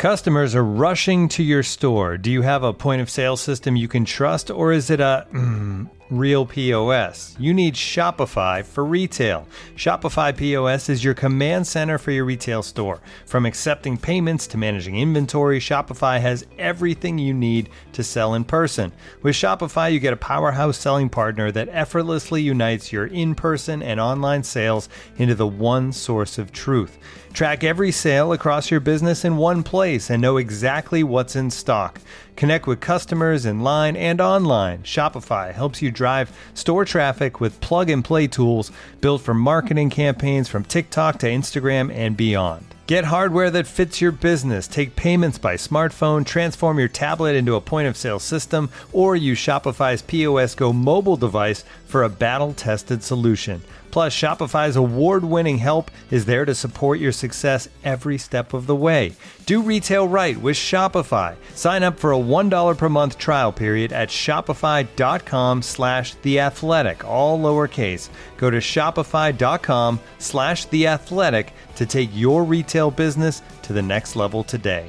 Customers are rushing to your store. Do you have a point of sale system you can trust, or is it a real POS? You need Shopify for retail. Shopify POS is your command center for your retail store. From accepting payments to managing inventory, Shopify has everything you need to sell in person. With Shopify, you get a powerhouse selling partner that effortlessly unites your in-person and online sales into the one source of truth. Track every sale across your business in one place and know exactly what's in stock. Connect with customers in line and online. Shopify helps you drive store traffic with plug-and-play tools built for marketing campaigns from TikTok to Instagram and beyond. Get hardware that fits your business. Take payments by smartphone, transform your tablet into a point-of-sale system, or use Shopify's POS Go mobile device for a battle-tested solution. Plus, Shopify's award-winning help is there to support your success every step of the way. Do retail right with Shopify. Sign up for a $1 per month trial period at shopify.com/theathletic, all lowercase. Go to shopify.com/theathletic to take your retail business to the next level today.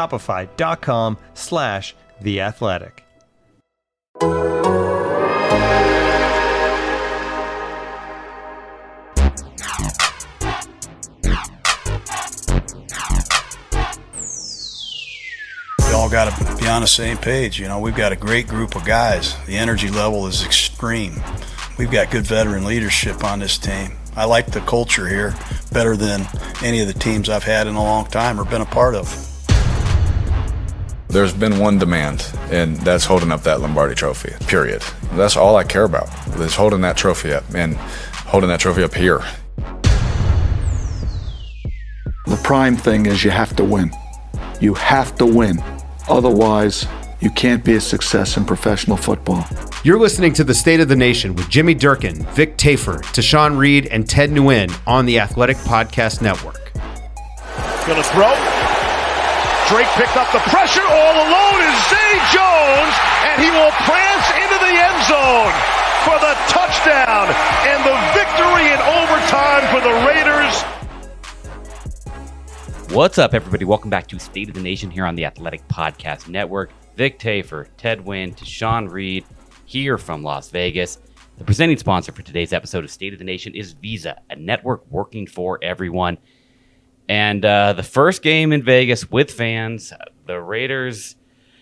Shopify.com/theathletic. All got to be on the same page. You know, we've got a great group of guys. The energy level is extreme. We've got good veteran leadership on this team. I like the culture here better than any of the teams I've had in a long time or been a part of. There's been one demand, and that's holding up that Lombardi trophy, period. That's all I care about, is holding that trophy up and holding that trophy up here. The prime thing is you have to win. You have to win. Otherwise, you can't be a success in professional football. You're listening to The State of the Nation with Jimmy Durkin, Vic Tafur, Tashawn Reed, and Ted Nguyen on the Athletic Podcast Network. Gonna throw. Drake picked up the pressure. All alone is Zay Jones, and he will prance into the end zone for the touchdown and the victory in overtime for the Raiders. What's up, everybody? Welcome back to State of the Nation here on the Athletic Podcast Network. Vic Tafur, Ted Nguyen, Tashawn Reed, here from Las Vegas. The presenting sponsor for today's episode of State of the Nation is Visa, a network working for everyone. And the first game in Vegas with fans, the Raiders,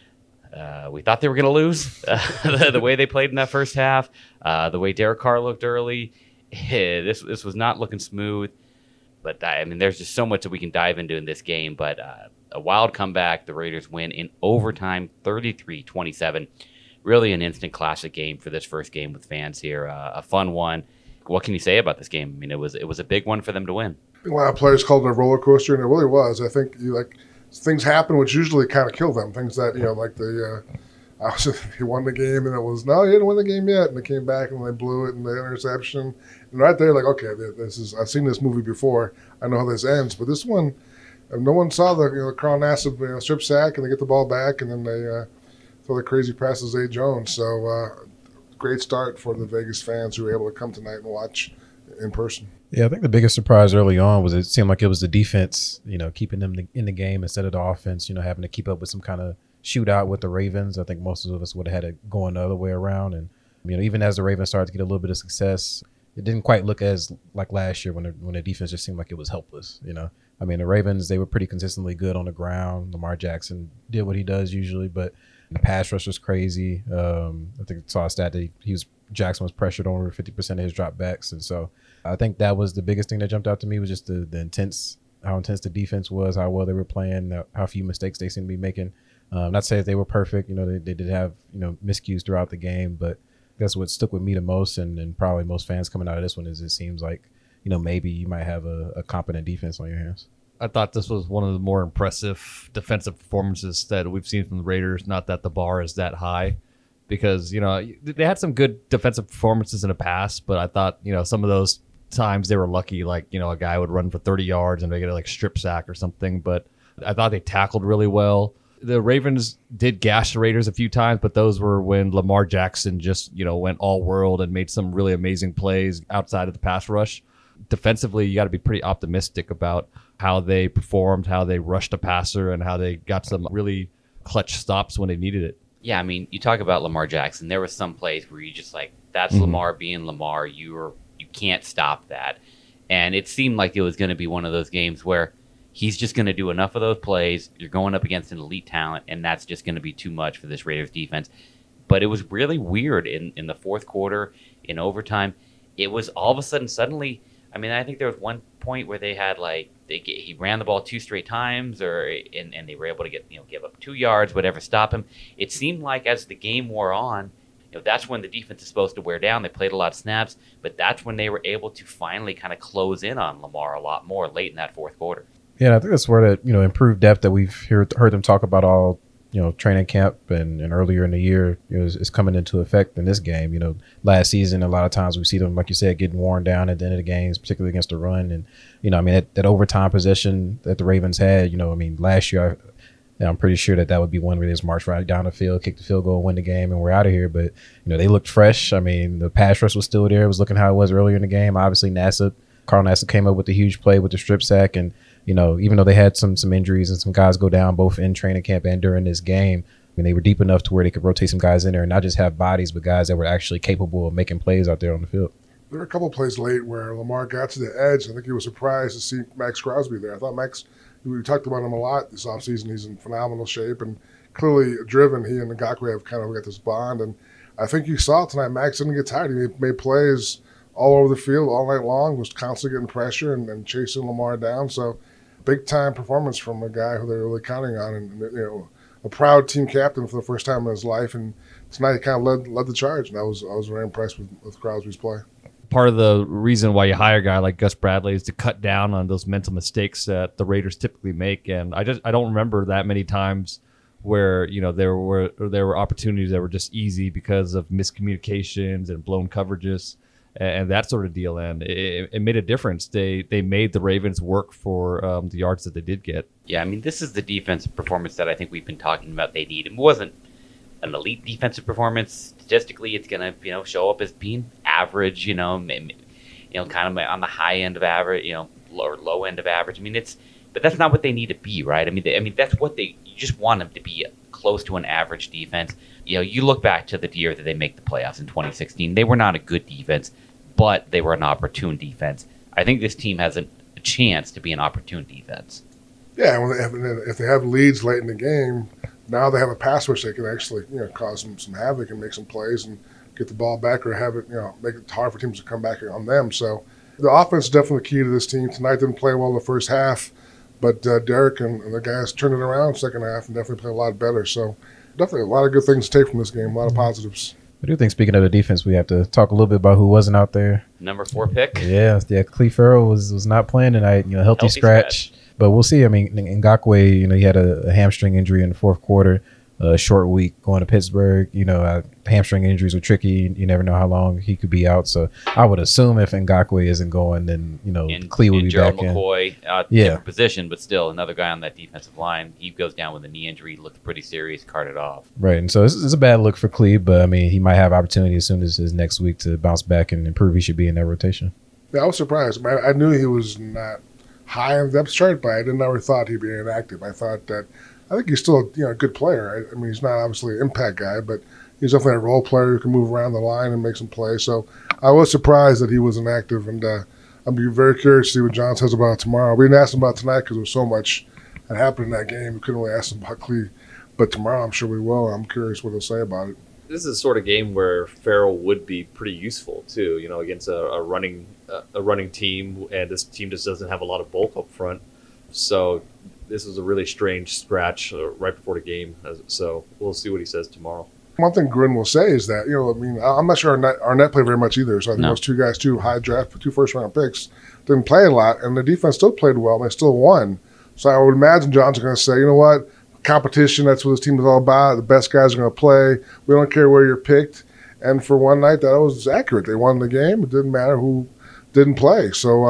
we thought they were going to lose. The way they played in that first half, the way Derek Carr looked early, this was not looking smooth. But, I mean, there's just so much that we can dive into in this game. But a wild comeback. The Raiders win in overtime, 33-27. Really an instant classic game for this first game with fans here. A fun one. What can you say about this game? I mean, it was a big one for them to win. A lot of players called it a roller coaster, and it really was. I think things happen which usually kind of kill them. Things that, like he won the game, and it was, no, he didn't win the game yet. And they came back, and they blew it, and the interception. And right there, okay, I've seen this movie before. I know how this ends. But this one, no one saw the Carl Nassib strip sack, and they get the ball back, and then they throw the crazy pass to Zay Jones. So great start for the Vegas fans who were able to come tonight and watch in person. Yeah, I think the biggest surprise early on was it seemed like it was the defense, keeping them in the game instead of the offense, having to keep up with some kind of shootout with the Ravens. I think most of us would have had it going the other way around. And, even as the Ravens started to get a little bit of success, it didn't quite look as like last year when the defense just seemed like it was helpless, the Ravens, they were pretty consistently good on the ground. Lamar Jackson did what he does usually, but the pass rush was crazy. I think I saw a stat that Jackson was pressured on over 50% of his dropbacks. And so I think that was the biggest thing that jumped out to me was just how intense the defense was, how well they were playing, how few mistakes they seemed to be making. Not to say that they were perfect. They did have, miscues throughout the game, but that's what stuck with me the most, and probably most fans coming out of this one is it seems like, maybe you might have a competent defense on your hands. I thought this was one of the more impressive defensive performances that we've seen from the Raiders. Not that the bar is that high, because, they had some good defensive performances in the past, but I thought, some of those times they were lucky, like, a guy would run for 30 yards and they get a strip sack or something, but I thought they tackled really well. The Ravens did gash the Raiders a few times, but those were when Lamar Jackson just, went all world and made some really amazing plays outside of the pass rush. Defensively, you got to be pretty optimistic about how they performed, how they rushed a passer, and how they got some really clutch stops when they needed it. Yeah, I mean, you talk about Lamar Jackson. There was some plays where you just like, that's Lamar being Lamar. You can't stop that. And it seemed like it was going to be one of those games where he's just going to do enough of those plays. You're going up against an elite talent, and that's just going to be too much for this Raiders defense. But it was really weird in the fourth quarter, in overtime. It was all of a sudden, suddenly, I mean, I think there was one point where they had he ran the ball 2 straight times, and they were able to give up 2 yards, whatever, stop him. It seemed like as the game wore on, that's when the defense is supposed to wear down. They played a lot of snaps, but that's when they were able to finally kind of close in on Lamar a lot more late in that fourth quarter. Yeah, I think that's where that improved depth that we've heard them talk about all training camp and earlier in the year is coming into effect in this game. Last season, a lot of times we see them, like you said, getting worn down at the end of the games, particularly against the run. And, that overtime possession that the Ravens had, last year, I'm pretty sure that would be one where they just march right down the field, kick the field goal, win the game, and we're out of here. But, they looked fresh. I mean, the pass rush was still there. It was looking how it was earlier in the game. Obviously, Carl Nassib came up with the huge play with the strip sack. And, even though they had some injuries and some guys go down both in training camp and during this game, I mean, they were deep enough to where they could rotate some guys in there and not just have bodies, but guys that were actually capable of making plays out there on the field. There were a couple of plays late where Lamar got to the edge. I think he was surprised to see Max Crosby there. I thought we talked about him a lot this offseason. He's in phenomenal shape and clearly driven. He and Ngakoue have kind of got this bond. And I think you saw tonight, Max didn't get tired. He made plays all over the field all night long, was constantly getting pressure and chasing Lamar down. So big-time performance from a guy who they're really counting on and, a proud team captain for the first time in his life. And tonight he kind of led the charge, and I was very impressed with Crosby's play. Part of the reason why you hire a guy like Gus Bradley is to cut down on those mental mistakes that the Raiders typically make. And I don't remember that many times where there were opportunities that were just easy because of miscommunications and blown coverages and that sort of deal. And it made a difference. They made the Ravens work for the yards that they did get. Yeah, I mean, this is the defensive performance that I think we've been talking about they need. It wasn't an elite defensive performance. Statistically, it's going to show up as being average, kind of on the high end of average, or low end of average. I mean, but that's not what they need to be, right? I mean, that's what you just want them to be close to an average defense. You look back to the year that they make the playoffs in 2016. They were not a good defense, but they were an opportune defense. I think this team has a chance to be an opportune defense. Yeah, if they have leads late in the game, now they have a pass rush they can actually cause some havoc and make some plays and get the ball back or have it make it hard for teams to come back on them. So the offense is definitely key to this team. Tonight didn't play well in the first half, but Derek and the guys turned it around second half and definitely played a lot better. So definitely a lot of good things to take from this game, a lot of positives. I do think, speaking of the defense, we have to talk a little bit about who wasn't out there. Number 4 pick. Yeah, Cleve Farrell was not playing tonight. Healthy scratch. But we'll see. I mean, Ngakoue, he had a hamstring injury in the fourth quarter, a short week going to Pittsburgh. Hamstring injuries are tricky. You never know how long he could be out. So I would assume if Ngakoue isn't going, then, Cleve will be Gerald back McCoy, in. Different position, but still another guy on that defensive line. He goes down with a knee injury, looked pretty serious, carted off. Right. And so this is a bad look for Cleve, but, I mean, he might have opportunity as soon as his next week to bounce back and improve. He should be in that rotation. Yeah, I was surprised. I knew he was not high on the depth chart, but I never thought he'd be inactive. I think he's still a good player. I mean, he's not obviously an impact guy, but he's definitely a role player who can move around the line and make some plays. So I was surprised that he was inactive, and I'll be very curious to see what John says about it tomorrow. We didn't ask him about tonight because there was so much that happened in that game. We couldn't really ask him about Cleve, but tomorrow I'm sure we will. I'm curious what he'll say about it. This is the sort of game where Farrell would be pretty useful too, against a running team, and this team just doesn't have a lot of bulk up front. So this was a really strange scratch right before the game. So we'll see what he says tomorrow. One thing Grin will say is that, I'm not sure Arnett played very much either. So I think those two guys, 2 high draft, 2 first-round picks, didn't play a lot, and the defense still played well, and they still won. So I would imagine John's going to say, you know what, competition, that's what this team is all about. The best guys are going to play. We don't care where you're picked. And for one night, that was accurate. They won the game. It didn't matter who didn't play. So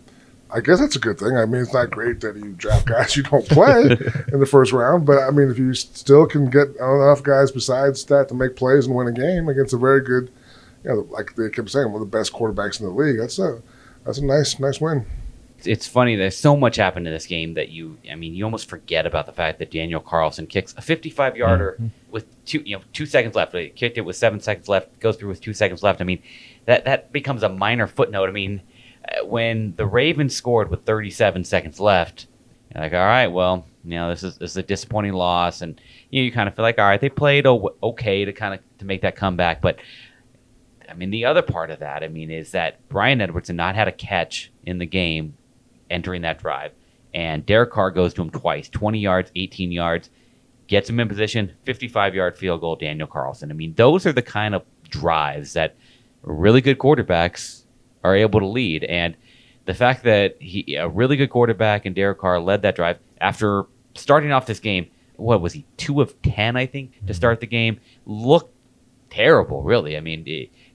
I guess that's a good thing. I mean, it's not great that you draft guys you don't play in the first round, but I mean, if you still can get enough guys besides that to make plays and win a game against a very good, like they kept saying, one of the best quarterbacks in the league, that's a nice win. It's funny. There's so much happened in this game that you almost forget about the fact that Daniel Carlson kicks a 55-yarder with 2 seconds left. He kicked it with 7 seconds left, goes through with 2 seconds left. I mean, that becomes a minor footnote. I mean, when the Ravens scored with 37 seconds left, you're like, all right, well, this is a disappointing loss, and you kind of feel like, all right, they played okay to make that comeback, but I mean, the other part of that, is that Bryan Edwards had not had a catch in the game entering that drive, and Derek Carr goes to him twice, 20 yards, 18 yards, gets him in position, 55-yard field goal, Daniel Carlson. I mean, those are the kind of drives that really good quarterbacks are able to lead, and the fact that a really good quarterback and Derek Carr led that drive after starting off this game, what was he, 2 of 10, I think, to start the game, looked terrible, really. I mean,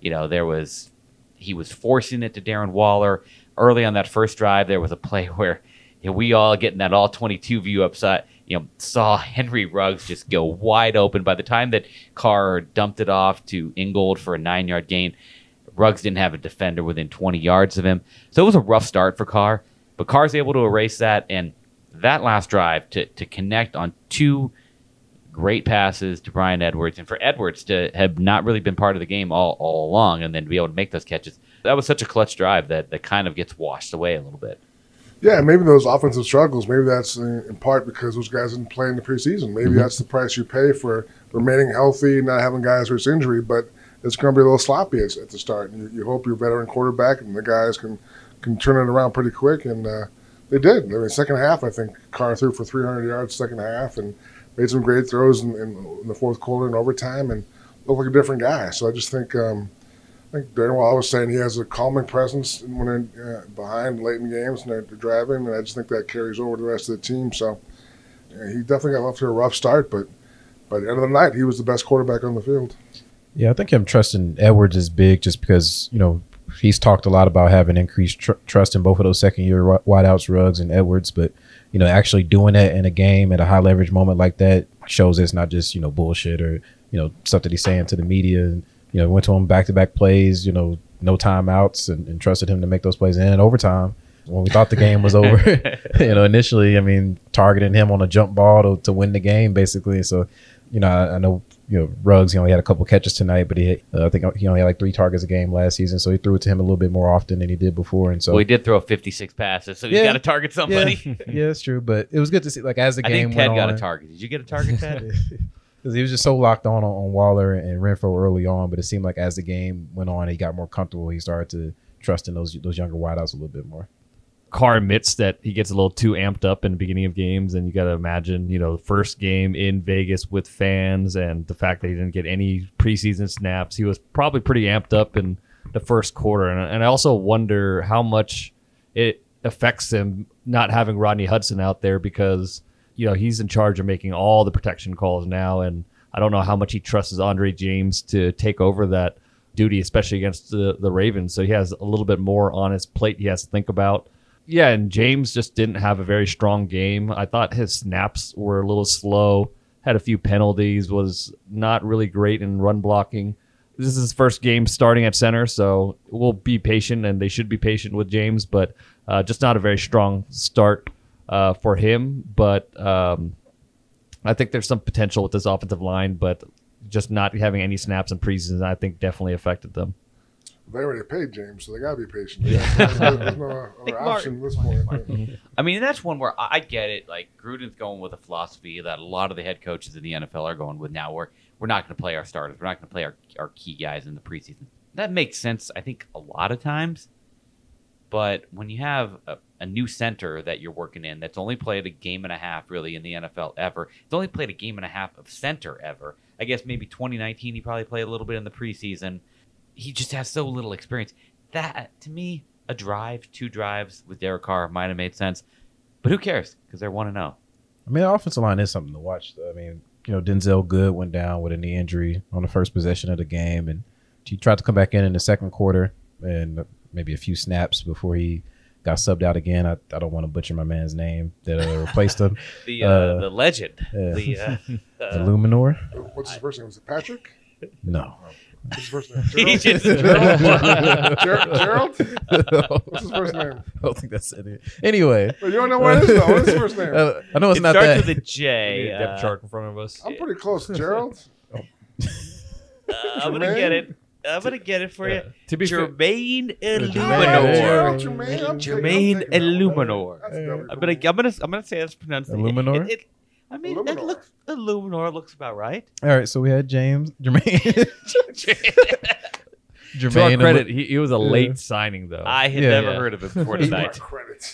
he was forcing it to Darren Waller. Early on that first drive, there was a play where we all getting that all 22 view upside, saw Henry Ruggs just go wide open. By the time that Carr dumped it off to Ingold for a 9-yard gain, Ruggs didn't have a defender within 20 yards of him. So it was a rough start for Carr, but Carr's able to erase that, and that last drive to connect on 2 great passes to Bryan Edwards, and for Edwards to have not really been part of the game all along and then to be able to make those catches, that was such a clutch drive that kind of gets washed away a little bit. Yeah, maybe those offensive struggles, maybe that's in part because those guys didn't play in the preseason. Maybe that's the price you pay for remaining healthy, not having guys risk injury, but it's going to be a little sloppy at the start. You hope your veteran quarterback and the guys can turn it around pretty quick, and they did. Second half, I think Carr threw for 300 yards second half and made some great throws in the fourth quarter and overtime and looked like a different guy. So I just think Darren Waller was saying he has a calming presence when they're behind late in games and they're driving, and I just think that carries over to the rest of the team. So he definitely got off to a rough start, but by the end of the night, he was the best quarterback on the field. Yeah, I think him trusting Edwards is big just because, he's talked a lot about having increased trust in both of those second-year wideouts, Ruggs and Edwards, but actually doing that in a game at a high leverage moment like that shows it's not just, bullshit or, stuff that he's saying to the media. And, went to him back-to-back plays, no timeouts and trusted him to make those plays in overtime when we thought the game was over. Initially, targeting him on a jump ball to win the game, basically. So, I know, Ruggs, he only had a couple catches tonight, but I think he only had like 3 targets a game last season, so he threw it to him a little bit more often than he did before. And so, he did throw 56 passes, so he's got to target somebody. Yeah, that's true. But it was good to see, as the game went on. I think Ted got a target. Did you get a target, Ted? Because he was just so locked on Waller and Renfro early on, but it seemed like as the game went on, he got more comfortable. He started to trust in those younger wideouts a little bit more. Carr admits that he gets a little too amped up in the beginning of games, and you got to imagine, the first game in Vegas with fans and the fact that he didn't get any preseason snaps. He was probably pretty amped up in the first quarter, and I also wonder how much it affects him not having Rodney Hudson out there because, he's in charge of making all the protection calls now, and I don't know how much he trusts Andre James to take over that duty, especially against the Ravens. So he has a little bit more on his plate he has to think about. Yeah, and James just didn't have a very strong game. I thought his snaps were a little slow, had a few penalties, was not really great in run blocking. This is his first game starting at center, so we'll be patient, and they should be patient with James, but just not a very strong start for him. But I think there's some potential with this offensive line, but just not having any snaps in preseason, I think definitely affected them. They already paid James, so they got to be patient. There's no other option at this point. That's one where I get it. Like, Gruden's going with a philosophy that a lot of the head coaches in the NFL are going with now, where we're not going to play our starters. We're not going to play our key guys in the preseason. That makes sense, I think, a lot of times. But when you have a new center that you're working in that's only played a game and a half, really, in the NFL ever, it's only played a game and a half of center ever. I guess maybe 2019 he probably played a little bit in the preseason. He just has so little experience. That, to me, a drive, 2 drives with Derek Carr might have made sense. But who cares? Because they're 1-0. The offensive line is something to watch, though. Denzel Good went down with a knee injury on the first possession of the game, and he tried to come back in the second quarter and maybe a few snaps before he got subbed out again. I don't want to butcher my man's name that replaced him. The legend. The Luminor. What's his first name? Was it Patrick? No. What's his first name? Gerald? Gerald? What's his first name? I don't think that's it. Anyway. Well, you don't know what it is, though. What's his first name? I know it's it not starts that. with a J. Depth chart in front of us. I'm pretty close. Gerald? I'm gonna get it. I'm gonna get it for you. To be fair- Jermaine Gerald, Illuminor. Jermaine. Jermaine Illuminor. That's never I'm gonna say that's pronounced. Illuminor? I mean, that looks Illuminor looks about right. All right, so we had Jermaine. To our credit, he was a late signing, though. I had Yeah. never heard of it before tonight. Credits.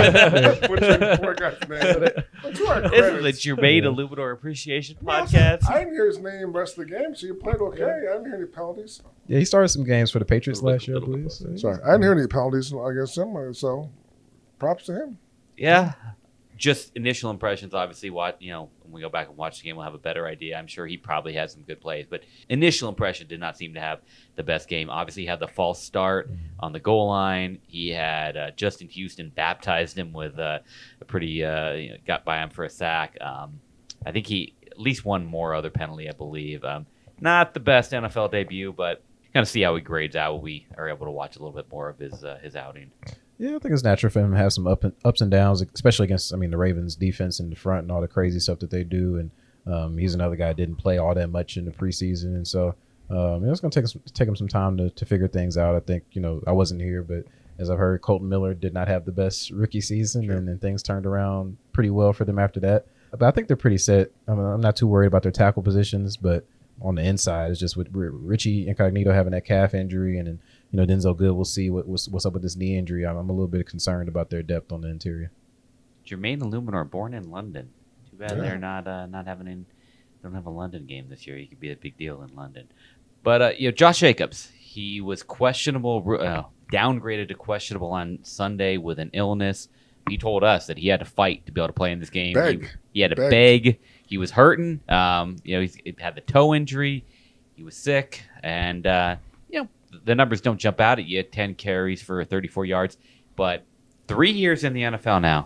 Poor guy's name. To our This is the credits. Jermaine Illuminor Appreciation No, Podcast. I didn't hear his name rest of the game, so you played okay. I didn't hear any penalties. Yeah, he started some games for the Patriots last year, I little bit believe. closer. So, Sorry, I didn't hear any penalties against him, so props to him. Yeah. Just initial impressions, obviously. When we go back and watch the game, we'll have a better idea. I'm sure he probably had some good plays, but initial impression did not seem to have the best game. Obviously, he had the false start on the goal line. He had Justin Houston baptized him with a pretty got by him for a sack. I think he at least one more other penalty, I believe. Not the best NFL debut, but kind of see how he grades out when we are able to watch a little bit more of his outing. yeah, I think it's natural for him to have some ups and downs, especially against, the Ravens defense in the front and all the crazy stuff that they do. And he's another guy that didn't play all that much in the preseason. And so it's going to take him some time to figure things out. I think, I wasn't here, but as I've heard, Colton Miller did not have the best rookie season, and then things turned around pretty well for them after that. But I think they're pretty set. I'm not too worried about their tackle positions, but on the inside, it's just with Richie Incognito having that calf injury, and then Denzel Good. We'll see what's up with this knee injury. I'm a little bit concerned about their depth on the interior. Jermaine Illuminor, born in London. Too bad Yeah. they're not having don't have a London game this year. He could be a big deal in London. But Josh Jacobs, he was questionable, downgraded to questionable on Sunday with an illness. He told us that he had to fight to be able to play in this game. He had to beg. He was hurting. He had the toe injury. He was sick, and the numbers don't jump out at you. 10 carries for 34 yards, but 3 years in the NFL now.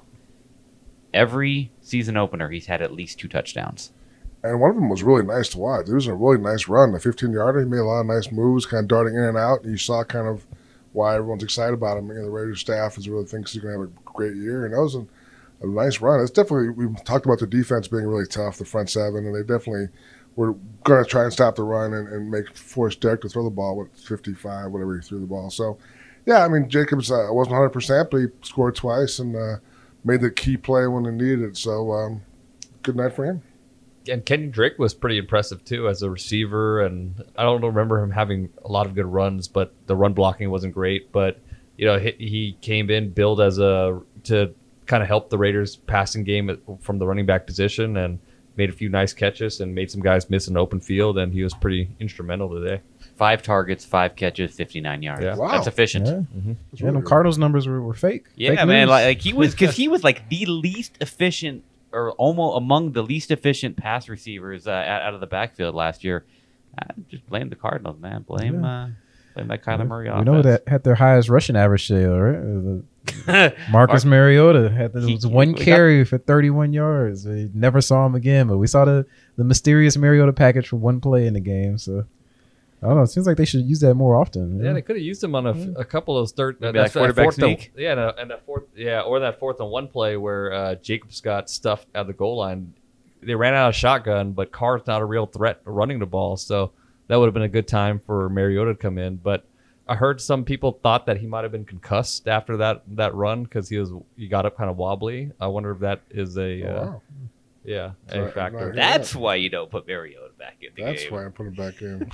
Every season opener, he's had at least 2 touchdowns. And one of them was really nice to watch. It was a really nice run, a 15-yarder. He made a lot of nice moves, kind of darting in and out. And you saw kind of why everyone's excited about him. The Raiders staff really thinks he's going to have a great year. And that was a nice run. It's definitely, we've talked about the defense being really tough, the front seven, and they definitely were going to try and stop the run and force Derek to throw the ball with 55, whatever he threw the ball. So, yeah, Jacobs wasn't 100%, but he scored twice and made the key play when they needed it. So, good night for him. And Kenny Drake was pretty impressive too as a receiver, and I don't remember him having a lot of good runs, but the run blocking wasn't great. But he came in billed to kind of help the Raiders passing game from the running back position, and made a few nice catches and made some guys miss an open field, and he was pretty instrumental today. 5 targets, 5 catches, 59 yards. Yeah. Wow. That's efficient. Yeah, really the good. Cardinals numbers were fake. Yeah, Fake man. news. Like he was, because he was like the least efficient, or almost among the least efficient pass receivers out of the backfield last year. Just blame the Cardinals, man. Blame that Kyler Murray offense. We know that had their highest rushing average today, right? Marcus Mariota had one carry for 31 yards. We never saw him again, but we saw the mysterious Mariota package for one play in the game. So I don't know. It seems like they should use that more often. Yeah, they could have used him on a couple of those third. Maybe like quarterback sneak. And that fourth, or that 4th and 1 play where Jacobs got stuffed at the goal line. They ran out of shotgun, but Carr's not a real threat running the ball, so that would have been a good time for Mariota to come in. But I heard some people thought that he might have been concussed after that run because he got up kind of wobbly. I wonder if that is a factor. That's why you don't put Mariota back in the game. That's why I put him back in.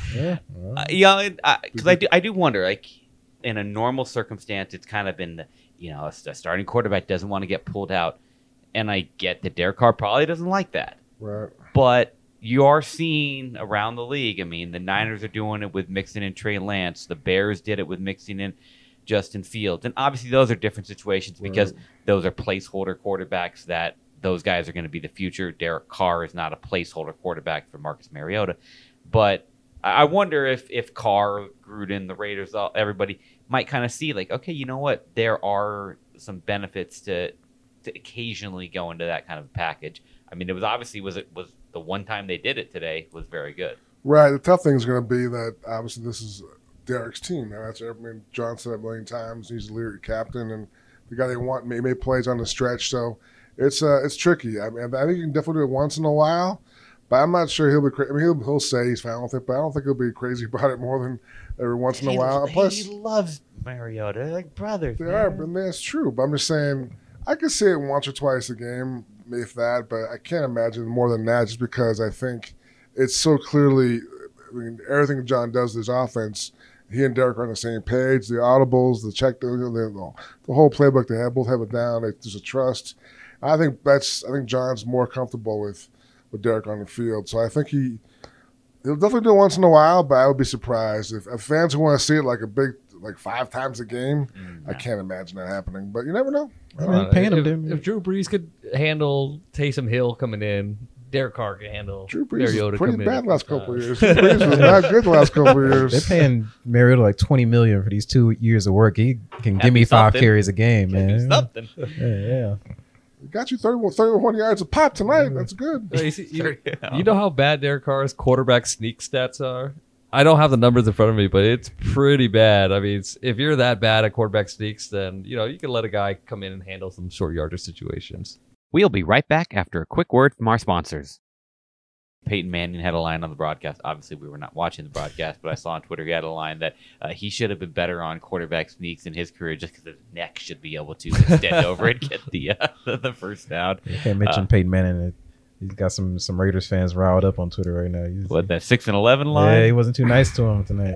Because I do wonder, like, in a normal circumstance, it's kind of been, a starting quarterback doesn't want to get pulled out. And I get that Derek Carr probably doesn't like that. Right. But you are seeing around the league, the Niners are doing it with mixing in Trey Lance. The Bears did it with mixing in Justin Fields. And obviously those are different situations because those are placeholder quarterbacks that those guys are going to be the future. Derek Carr is not a placeholder quarterback for Marcus Mariota. But I wonder if Carr, Gruden, the Raiders, everybody might kind of see, like, okay, you know what? There are some benefits to occasionally go into that kind of package. It was the one time they did it today was very good. Right. The tough thing is going to be that obviously this is Derek's team. And that's, I mean, John said it a million times. He's the leader, captain, and the guy they want made plays on the stretch. So it's tricky. I mean, I think you can definitely do it once in a while, but I'm not sure he'll be crazy. I mean, he'll say he's fine with it, but I don't think he'll be crazy about it more than every once in a while. Plus, he loves Mariota. They're like brothers. They are, but that's true. But I'm just saying, I could see it once or twice a game, if that, but I can't imagine more than that just because I think it's so clearly, I mean, everything John does with his offense, he and Derek are on the same page. The audibles, the check, the whole playbook, they both have it down. There's a trust. I think John's more comfortable with Derek on the field. So I think he'll definitely do it once in a while, but I would be surprised if fans who want to see it like 5 times a game. I can't imagine that happening, but you never know. If Drew Brees could handle Taysom Hill coming in, Derek Carr could handle Drew Brees Mariota was pretty coming bad in. last couple of years. Drew Brees was not good the last couple of years. They're paying Mariota like $20 million for these 2 years of work. He can give me 5 carries a game, man. Something. Yeah. He got you 31 yards a pop tonight. That's good. You know how bad Derek Carr's quarterback sneak stats are? I don't have the numbers in front of me, but it's pretty bad. I mean, if you're that bad at quarterback sneaks, then you can let a guy come in and handle some short yardage situations. We'll be right back after a quick word from our sponsors. Peyton Manning had a line on the broadcast. Obviously, we were not watching the broadcast, but I saw on Twitter he had a line that he should have been better on quarterback sneaks in his career just because his neck should be able to extend over and get the first down. You can't mention Peyton Manning. He's got some Raiders fans riled up on Twitter right now. That 6-11 line? Yeah, he wasn't too nice to him tonight.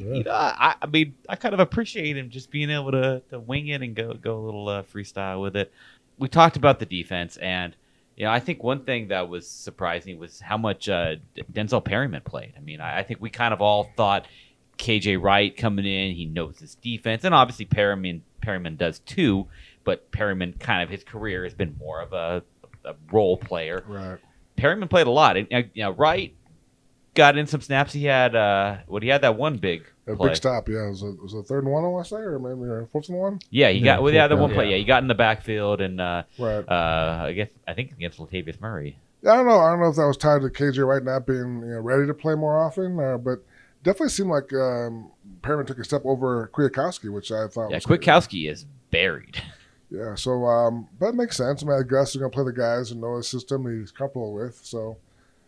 I mean, I kind of appreciate him just being able to wing it and go a little freestyle with it. We talked about the defense, and I think one thing that was surprising was how much Denzel Perryman played. I mean, I think we kind of all thought KJ Wright coming in, he knows his defense, and obviously Perryman does too. But Perryman, kind of his career has been more of a role player. Right. Perryman played a lot. Wright got in some snaps. He had he had that one big play. Big stop. Yeah, it was a 3rd and 1 I want to say, or maybe a 4th and 1. Yeah, he got the one play. Yeah, he got in the backfield and right. I think against Latavius Murray. I don't know if that was tied to KJ Wright not being ready to play more often, but definitely seemed like Perryman took a step over Kwiatkowski, which I thought. Yeah, Kwiatkowski is buried. Yeah, so but it makes sense. I mean, Gus is going to play the guys who know his system he's comfortable with. So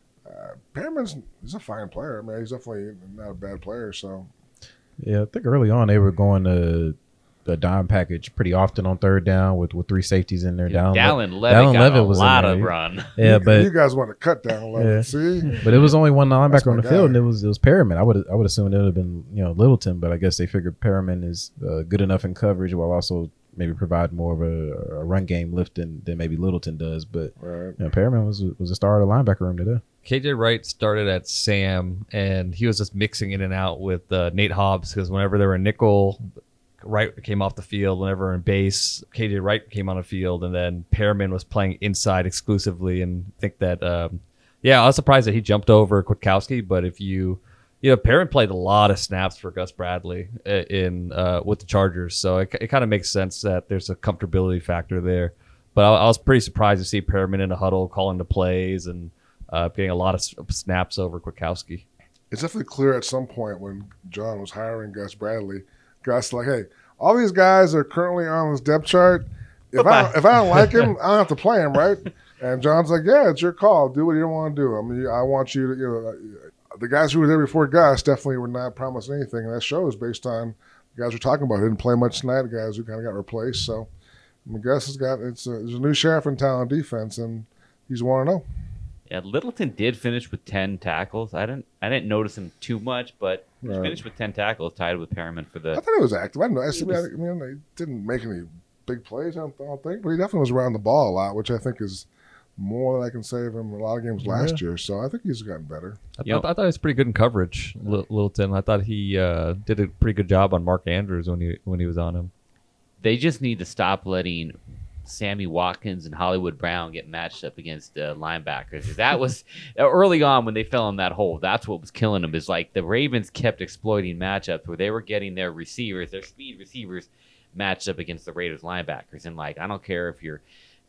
he's a fine player. I mean, he's definitely not a bad player. So yeah, I think early on they were going to the dime package pretty often on 3rd down with 3 safeties in there. Yeah, Dallin Levitt was a lot of run. Yeah, but you guys want to cut down Levitt, see? But it was only one linebacker on the field, and it was Perriman. I would assume it would have been Littleton, but I guess they figured Perriman is good enough in coverage while also maybe provide more of a run game lift than maybe Littleton does. But Perriman was a star of the linebacker room today. KJ Wright started at Sam, and he was just mixing in and out with Nate Hobbs because whenever they were in nickel, Wright came off the field. Whenever in base, KJ Wright came on the field, and then Perriman was playing inside exclusively. And I think that, I was surprised that he jumped over Kwiatkowski. But if Perriman played a lot of snaps for Gus Bradley in with the Chargers, so it kind of makes sense that there's a comfortability factor there. But I was pretty surprised to see Perriman in the huddle calling the plays and getting a lot of snaps over Kwiatkowski. It's definitely clear at some point when John was hiring Gus Bradley, Gus like, hey, all these guys are currently on this depth chart. If I don't like him, I don't have to play him, right? And John's like, yeah, it's your call. Do what you want to do. I mean, I want you to, the guys who were there before Gus definitely were not promising anything, and that shows based on the guys we're talking about who didn't play much tonight, the guys who kind of got replaced. So, I mean, Gus has got there's a new sheriff in town on defense, and he's 1-0. Yeah, Littleton did finish with 10 tackles. I didn't notice him too much, but he finished with 10 tackles, tied with Perriman for the. I thought he was active. I mean, he didn't make any big plays, I don't think, but he definitely was around the ball a lot, which I think is more than I can say of him in a lot of games last year. So I think he's gotten better. I thought he was pretty good in coverage, Littleton. I thought he did a pretty good job on Mark Andrews when he was on him. They just need to stop letting Sammy Watkins and Hollywood Brown get matched up against linebackers. That was early on when they fell in that hole. That's what was killing them. Is like the Ravens kept exploiting matchups where they were getting their receivers, their speed receivers, matched up against the Raiders linebackers. And like, I don't care if you're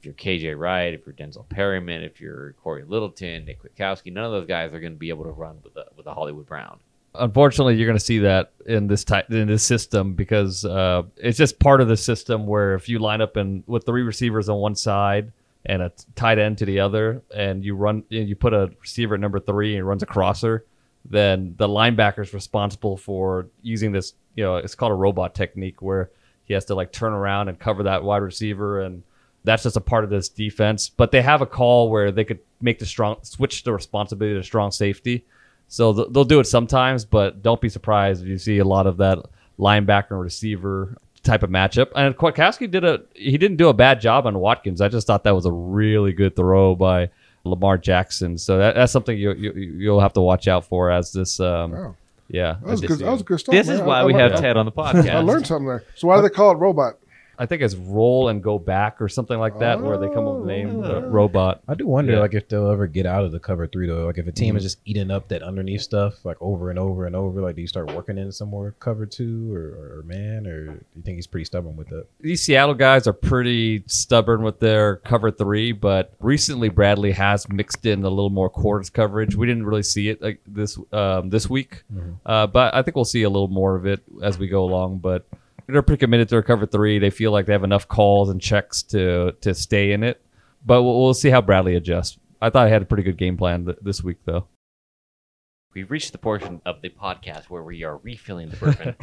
if you're KJ Wright, if you're Denzel Perryman, if you're Corey Littleton, Nick Kwiatkowski, none of those guys are going to be able to run with a Hollywood Brown. Unfortunately, you're going to see that in this system because it's just part of the system where if you line up with 3 receivers on one side and a tight end to the other, and you put a receiver at number 3 and he runs a crosser, then the linebacker is responsible for using this. It's called a robot technique where he has to like turn around and cover that wide receiver, and that's just a part of this defense. But they have a call where they could switch the responsibility to strong safety. So they'll do it sometimes, but don't be surprised if you see a lot of that linebacker and receiver type of matchup. And Kwiatkowski didn't do a bad job on Watkins. I just thought that was a really good throw by Lamar Jackson. So that's something you'll have to watch out for as this. Yeah, that was good stuff. This is why we have Ted on the podcast. I learned something there. So why do they call it robot? I think it's roll and go back or something like that, where they come up with the name robot. I do wonder, like, if they'll ever get out of the cover 3 though. Like, if a team is just eating up that underneath stuff, like over and over and over, like, do you start working in some more cover 2 or man, or do you think he's pretty stubborn with that? These Seattle guys are pretty stubborn with their cover 3, but recently Bradley has mixed in a little more quarters coverage. We didn't really see it like this week, but I think we'll see a little more of it as we go along. But they're pretty committed to their cover 3. They feel like they have enough calls and checks to stay in it. But we'll see how Bradley adjusts. I thought he had a pretty good game plan this week, though. We've reached the portion of the podcast where we are refilling the bourbon.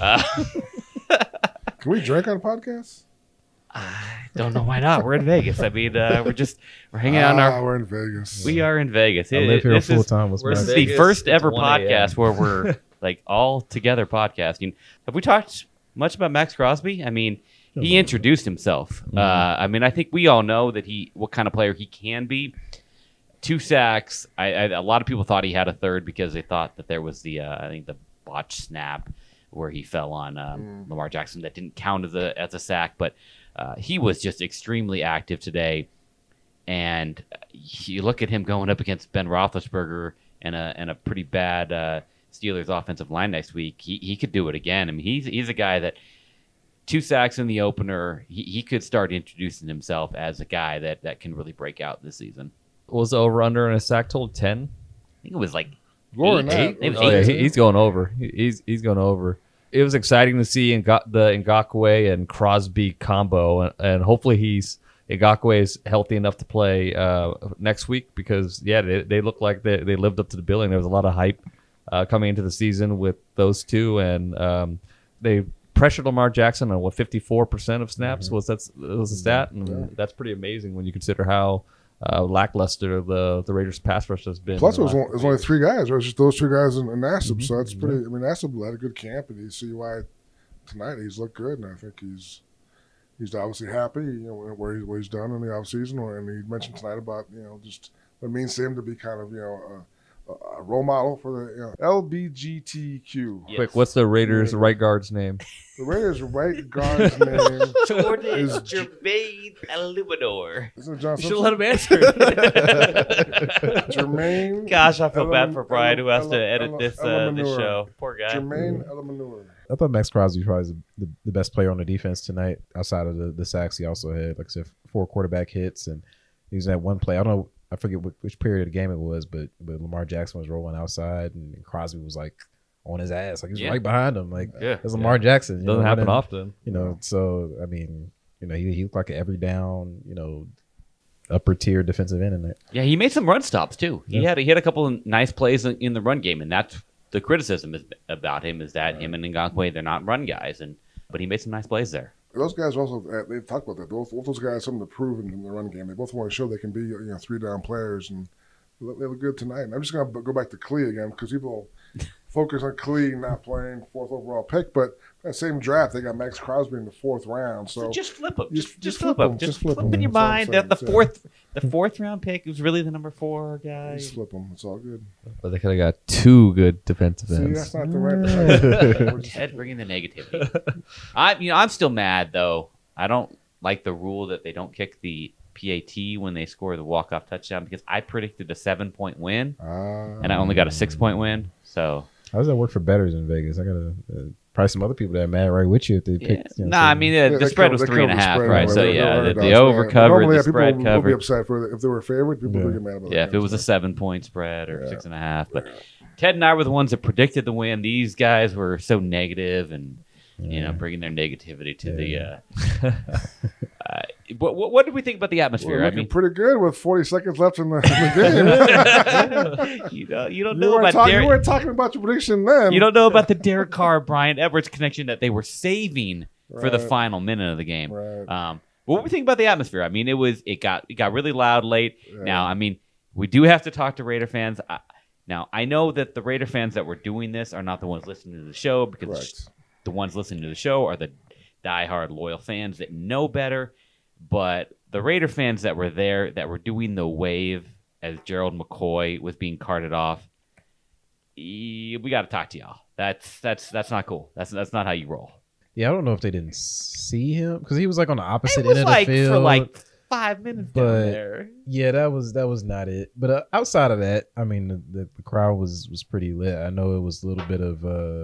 Can we drink on a podcast? I don't know why not. We're in Vegas. I mean, we're hanging out. We're in Vegas. We are in Vegas. I live here full time. This is the first ever podcast where we're like all together podcasting. Have we talked much about Max Crosby? I mean, he introduced himself. I mean, I think we all know that what kind of player he can be. 2 sacks. A lot of people thought he had a third because they thought that there was the botch snap where he fell on Lamar Jackson that didn't count as a sack. But he was just extremely active today. And you look at him going up against Ben Roethlisberger and a pretty bad Steelers offensive line next week. He could do it again. I mean, he's a guy that 2 sacks in the opener. He could start introducing himself as a guy that can really break out this season. Was the over under in a sack total 10? I think it was like More than 8. that. Yeah, he's going over. He's going over. It was exciting to see the Ngakoue and Crosby combo, and hopefully Ngakoue is healthy enough to play next week because they look like they lived up to the billing. There was a lot of hype coming into the season with those two, and they pressured Lamar Jackson on 54% of snaps was a stat, and that's pretty amazing when you consider how lackluster the Raiders pass rush has been. Plus, it was only 3 guys. It was just those 2 guys and Nassib, so that's pretty. I mean, Nassib had a good camp, and you see why tonight he's looked good, and I think he's obviously happy, where he's done in the offseason, and he mentioned tonight about just what it means to him to be kind of a role model for the LBGTQ. Yes. Quick, what's the Raiders right guard's name? The Raiders' right guard's name Jordan is Jermaine Illuminor. Isn't it John You should Simpson? let him answer. Jermaine. Gosh, I feel bad for Brian who has to edit this show. Poor guy. Jermaine Illuminor. I thought Max Crosby was probably the best player on the defense tonight outside of the sacks. He also had, like I said, 4 quarterback hits, and he was at one play. I don't know. I forget which period of the game it was, but Lamar Jackson was rolling outside, and Crosby was like on his ass, like he was right behind him, like that's Lamar Jackson. Doesn't happen often, So I mean, he looked like an every down, upper tier defensive end in there. Yeah, he made some run stops too. He had a couple of nice plays in the run game, and that's the criticism about him is that him and Ngakoue, they're not run guys, but he made some nice plays there. Those guys also, they've talked about that. Both those guys have something to prove in the run game. They both want to show they can be 3-down players, and they look good tonight. And I'm just going to go back to Klee again because people focus on Klee not playing 4th overall pick, but that same draft, they got Max Crosby in the 4th round. So just flip him. Just flip flip him. him. Just flip flip him. in your That's mind all I'm that saying. the 4th round pick was really the number 4 guy. Just flip them. It's all good. But they could have got 2 good defensive See, ends. that's not the right. Ted bringing the negativity. I'm still mad though. I don't like the rule that they don't kick the PAT when they score the walk-off touchdown because I predicted a 7-point win and I only got a 6-point win. So How does that work for bettors in Vegas? I gotta probably some other people that are mad right with you if they picked. I mean the spread was 3.5, right? So the over covered, the spread people covered. Would be upset if they were favored. People would get mad about that. Yeah, if it was a 7-point spread or 6.5. But Ted and I were the ones that predicted the win. These guys were so negative and bringing their negativity to the. What did we think about the atmosphere? Well, looking pretty good with 40 seconds left in the game. you don't know about you weren't talking about your prediction then. You don't know about the Derek Carr Brian Edwards connection that they were saving for the final minute of the game. Right. What do we think about the atmosphere? I mean, it got really loud late. Yeah. Now, I mean, we do have to talk to Raider fans. Now, I know that the Raider fans that were doing this are not the ones listening to the show because the ones listening to the show are the diehard loyal fans that know better. But the Raider fans that were there, that were doing the wave as Gerald McCoy was being carted off, we got to talk to y'all. That's not cool. That's not how you roll. Yeah, I don't know if they didn't see him because he was like on the opposite end of the field for like 5 minutes down there. Yeah, that was not it. But outside of that, I mean, the crowd was pretty lit. I know it was a little bit of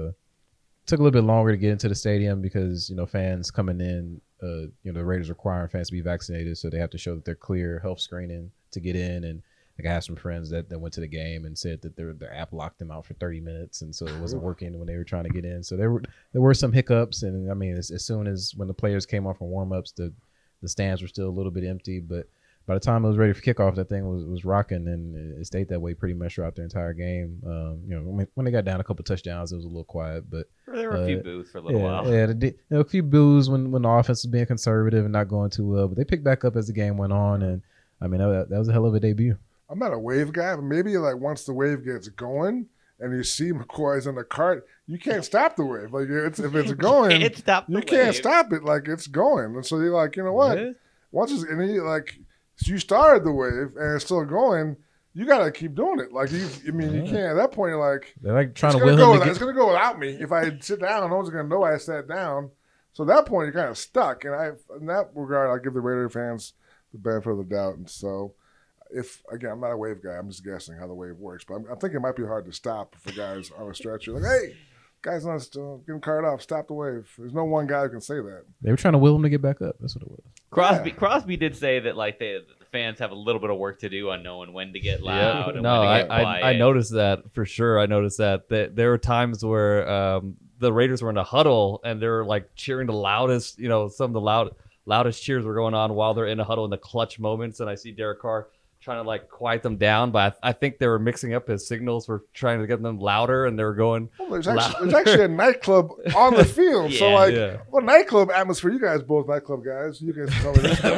took a little bit longer to get into the stadium because fans coming in. The Raiders requiring fans to be vaccinated, so they have to show that they're clear health screening to get in. And like I have some friends that went to the game and said that their app locked them out for 30 minutes, and so it wasn't working when they were trying to get in. So there were some hiccups, and I mean, as soon as when the players came off from warm-ups, the stands were still a little bit empty, but by the time it was ready for kickoff, that thing was rocking, and it stayed that way pretty much throughout the entire game. When they got down a couple touchdowns, it was a little quiet, but there were a few boos for a little while. Yeah, there were a few boos when the offense was being conservative and not going too well, but they picked back up as the game went on, and I mean that was a hell of a debut. I'm not a wave guy, but maybe like once the wave gets going and you see McCoy's in the cart, you can't stop the wave. Like if it's going, you can't stop it. Like it's going, and so you're like, you know what? Yeah. Once it's so you started the wave and it's still going. You gotta keep doing it. Like you can't. At that point, you're like they're like trying to will him. It's gonna go without me. If I sit down, no one's gonna know I sat down. So at that point, you're kind of stuck. And in that regard, I give the Raider fans the benefit of the doubt. And so, I'm not a wave guy. I'm just guessing how the wave works. But I think it might be hard to stop for guys on a stretcher. Like, hey, guys not getting carted off. Stop the wave. There's no one guy who can say that. They were trying to will him to get back up. That's what it was. Crosby did say that like the fans have a little bit of work to do on knowing when to get loud. And no, when to get quiet. I noticed that for sure. I noticed that there were times where the Raiders were in a huddle and they were like cheering the loudest. Some of the loudest cheers were going on while they're in a huddle in the clutch moments. And I see Derek Carr trying to like quiet them down, but I think they were mixing up his signals for trying to get them louder, and they were going. Well, there's actually a nightclub on the field, what nightclub atmosphere? You guys both nightclub guys. You guys tell me this.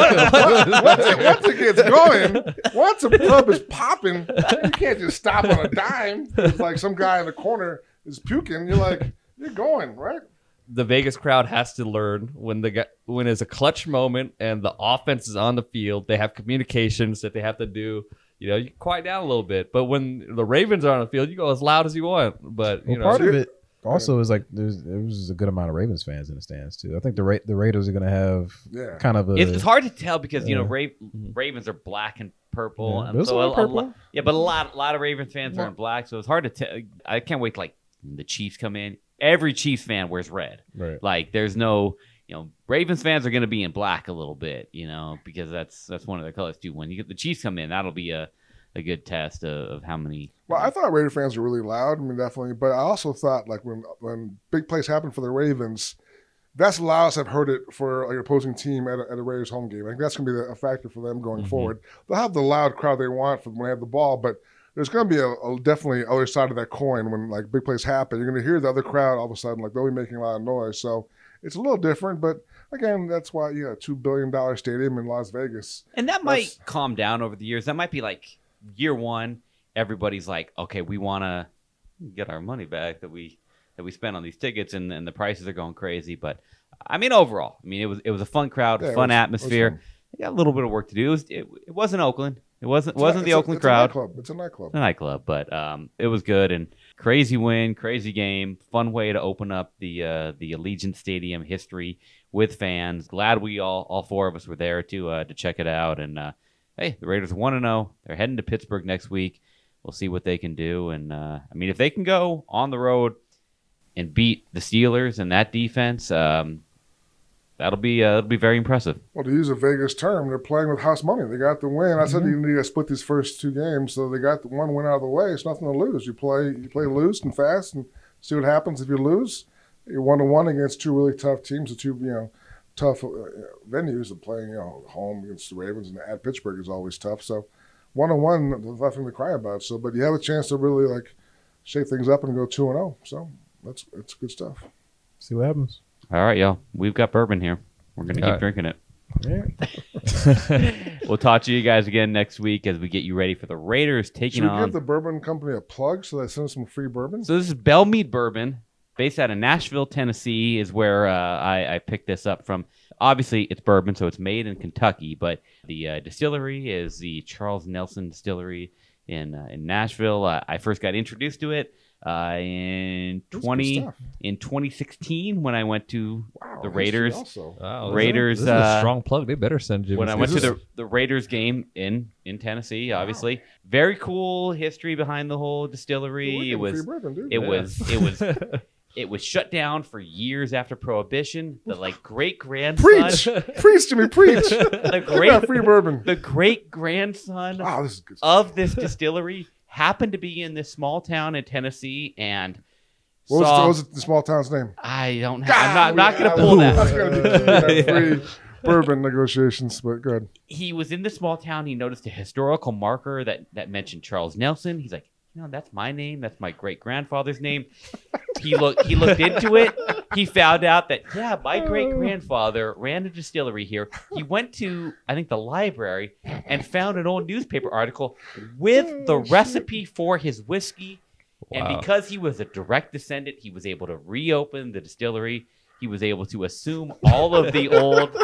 Once it gets going, once a club is popping, you can't just stop on a dime. It's like some guy in the corner is puking. You're like, you're going right. The Vegas crowd has to learn when it's a clutch moment and the offense is on the field, they have communications that they have to do. You quiet down a little bit. But when the Ravens are on the field, you go as loud as you want. But part of it also is like there was a good amount of Ravens fans in the stands too. I think the Raiders are going to have kind of a. It's hard to tell because Ravens are black and purple, and so purple. But a lot of Ravens fans are in black, so it's hard to tell. I can't wait till like the Chiefs come in. Every Chiefs fan wears red. Right. Like there's no, Ravens fans are going to be in black a little bit, because that's one of their colors too. When you get the Chiefs come in, that'll be a good test of how many. Well, I thought Raider fans were really loud. I mean, definitely. But I also thought like when big plays happen for the Ravens, that's the loudest I've heard it for an opposing team at a Raiders home game. I think that's going to be a factor for them going forward. They'll have the loud crowd they want for when they have the ball, but there's going to be a definitely other side of that coin when like big plays happen. You're going to hear the other crowd all of a sudden, like they'll be making a lot of noise. So it's a little different, but again, that's why you got a $2 billion stadium in Las Vegas. And that might calm down over the years. That might be like year one, everybody's like, okay, we want to get our money back that we spent on these tickets, and the prices are going crazy. But I mean, overall, it was a fun crowd, fun atmosphere. It got a little bit of work to do. It wasn't Oakland. It wasn't the Oakland crowd. It's a nightclub. It's a nightclub, but it was good and crazy win, crazy game, fun way to open up the Allegiant Stadium history with fans. Glad we all four of us were there to check it out. And hey, the Raiders 1-0. They're heading to Pittsburgh next week. We'll see what they can do. And I mean, if they can go on the road and beat the Steelers and that defense, that'll be very impressive. Well, to use a Vegas term, they're playing with house money. They got the win. I said you need to split these first 2 games, so they got the one win out of the way. It's nothing to lose. You play loose and fast, and see what happens. If you lose, you're 1-1 against 2 really tough teams, the 2 tough venues of playing. Home against the Ravens and at Pittsburgh is always tough. So 1-1, there's nothing to cry about. So, but you have a chance to really shake things up and go 2-0. So that's good stuff. See what happens. All right, y'all. We've got bourbon here. We're going to keep drinking it. Yeah. We'll talk to you guys again next week as we get you ready for the Raiders taking Should we on. give the bourbon company a plug so they send us some free bourbon? So this is Belle Meade Bourbon, based out of Nashville, Tennessee, is where I picked this up from. Obviously, it's bourbon, so it's made in Kentucky, but the distillery is the Charles Nelson Distillery in Nashville. I first got introduced to it in 2016 when I went to the Raiders. Wow, Raiders. This is a strong plug. They better send Jimmy. When I went to the Raiders game in Tennessee, obviously, very cool history behind the whole distillery. It was It was shut down for years after Prohibition. The great grandson, preach to me, preach. Free bourbon. The great grandson of this distillery happened to be in this small town in Tennessee, and what was the small town's name? I don't have. I'm not going to pull that. That's going to be free bourbon negotiations, but good. He was in the small town. He noticed a historical marker that mentioned Charles Nelson. He's like, that's my name. That's my great grandfather's name. He looked into it. He found out that my great grandfather ran a distillery here. He went to, I think, the library and found an old newspaper article with the recipe for his whiskey. Wow. And because he was a direct descendant, he was able to reopen the distillery. He was able to assume all of the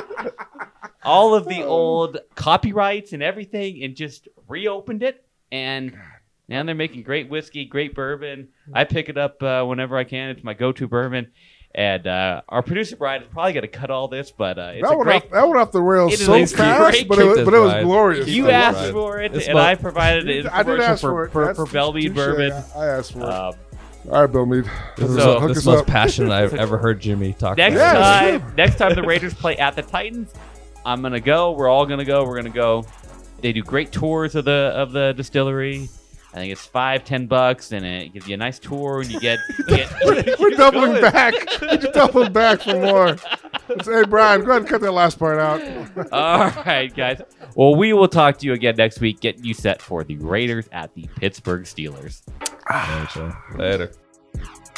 old copyrights and everything, and just reopened it. And now they're making great whiskey, great bourbon. I pick it up whenever I can. It's my go-to bourbon. And our producer, Brian, is probably going to cut all this, but it's that went off the rails so fast, but it was glorious. You asked for it, and I provided it. I did ask for it. For Belle Meade Bourbon. I asked for it. All right, Belle Meade. This is the most passionate I've ever heard Jimmy talk about. Next time the Raiders play at the Titans, I'm going to go. We're all going to go. We're going to go. They do great tours of the distillery. I think it's $5-10, and it gives you a nice tour, and you get we're doubling back. We're doubling back for more. Hey, Brian, go ahead and cut that last part out. All right, guys. Well, we will talk to you again next week. Get you set for the Raiders at the Pittsburgh Steelers. Later.